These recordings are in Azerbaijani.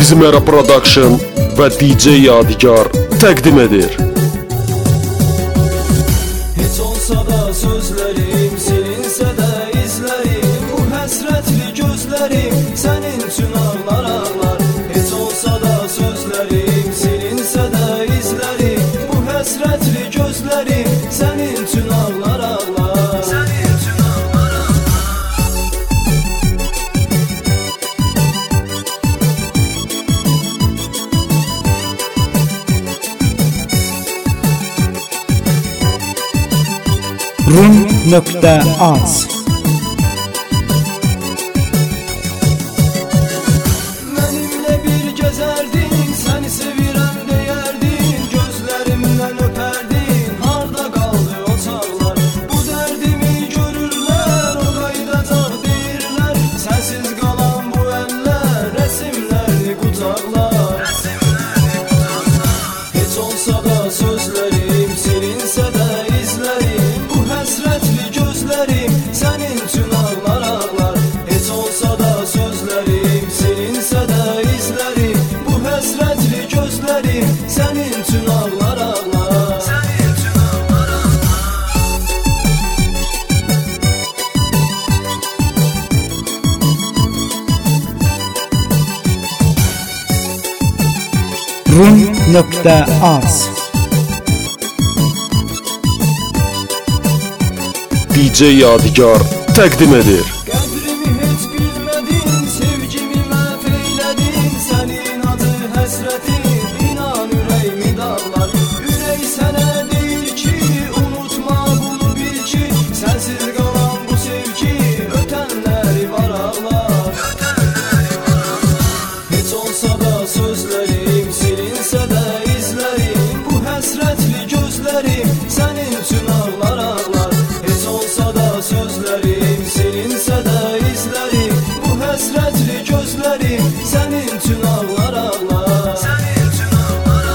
Xmera Production və DJ Yadigar təqdim edir. Heç olsa da sözlərim, silinsə də izlərim, bu həsrətli gözlərim sənin üçün ağlar ağlar. Heç olsa da sözlərim, silinsə də izlərim, bu həsrətli gözlərim sənin üçün ağlar ağlar. Sənin üçün ağlar ağlar. Rum.az Mənimlə bir gəzərdin, səni sevirəm deyərdin, gözlərimdən öpərdin, harda qaldı o çağlar? Bu dərdimi görürlər, o qaydacaq deyirlər, sənsiz qalan bu əllər, rəsimlərni qucaqlar. Heç olsa da sözlərim, silinsə də izlərim, bu həsrətli gözlərim sənin üçün ağlar ağlar. Heç olsa da sözlərim, silinsə də izlərim, bu həsrətli gözlərim sənin üçün ağlar ağlar. Sənin üçün ağlar Rum.az DJ Yadigar təqdim edir. Qədrimi heç bilmədin, sevgimi məhv eylədin, sənin adı həsrətin, inan ürəyimi dağlar. Ürək sənə deyir ki, unutma bunu bil ki, sənsiz qalan bu sevgi, ötənləri var ağlar. Heç olsa da sözlərim, silinsə də izlərim, bu həsrətli gözlərim sənin üçün ağlar ağlar. Heç olsa da sözlərim, silinsə də izlərim, bu həsrətli gözlərim sənin üçün ağlar ağlar. Sənin üçün ağlar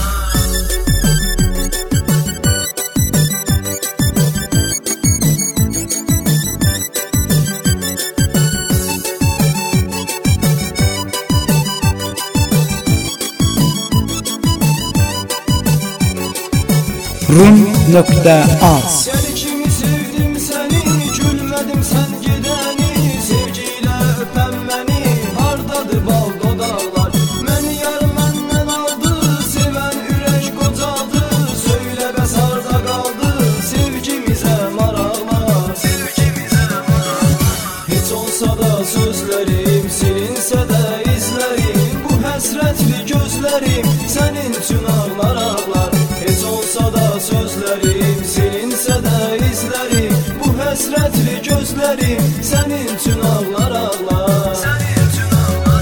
Rum.az Səni kimi sevdim səni, gülmədim sən gedəni, sevgiyle öpən məni, hardadır bal dodaqlar? Məni yar məndən aldı, sevən ürək qocaldı, söylə bəs harda qaldı, sevgimizə maraqlar. Sevgimizə maraqlar. Heç olsa da sözlərim, silinsə də izlərim, bu həsrətli gözlərim sənin üçün ağlar ağlar. Heç olsa da sözlərim, silinsə də izlərim, bu həsrətli gözlərim sənin üçün ağlar ağlar. Sənin üçün ağlar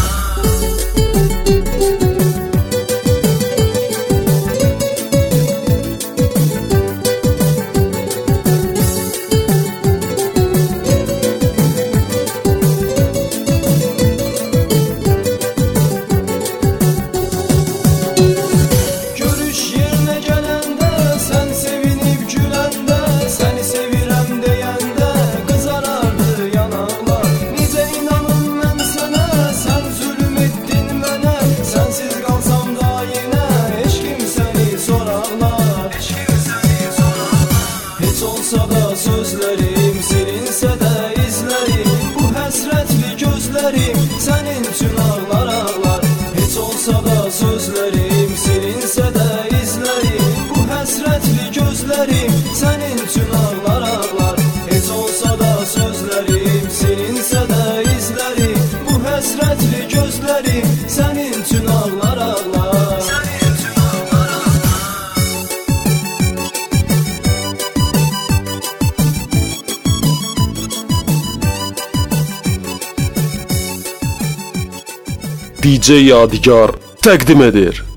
Görüş yerinə gələndə, sən sevinib güləndə, səni sevirəm deyəndə, qızarardı yanaqlar. Necə inanım mən sənə, sən zülüm etdin mənə, sənsiz qalsam da yenə, eşqim səni sorarlar. Eşqim səni sorarlar. Heç olsa da sözlərim, silinsə də izlərim, bu həsrətli gözlərim sənin üçün ağlar ağlar. Heç olsa da sözlərim, silinsə də izlərim, bu həsrətli gözlərim sənin üçün ağlar ağlar. Heç olsa da sözlərim, silinsə də izlərim, bu həsrətli gözlərim sənin üçün ağlar ağlar. Sənin üçün ağlar ağlar. DJ Yadigar təqdim edir.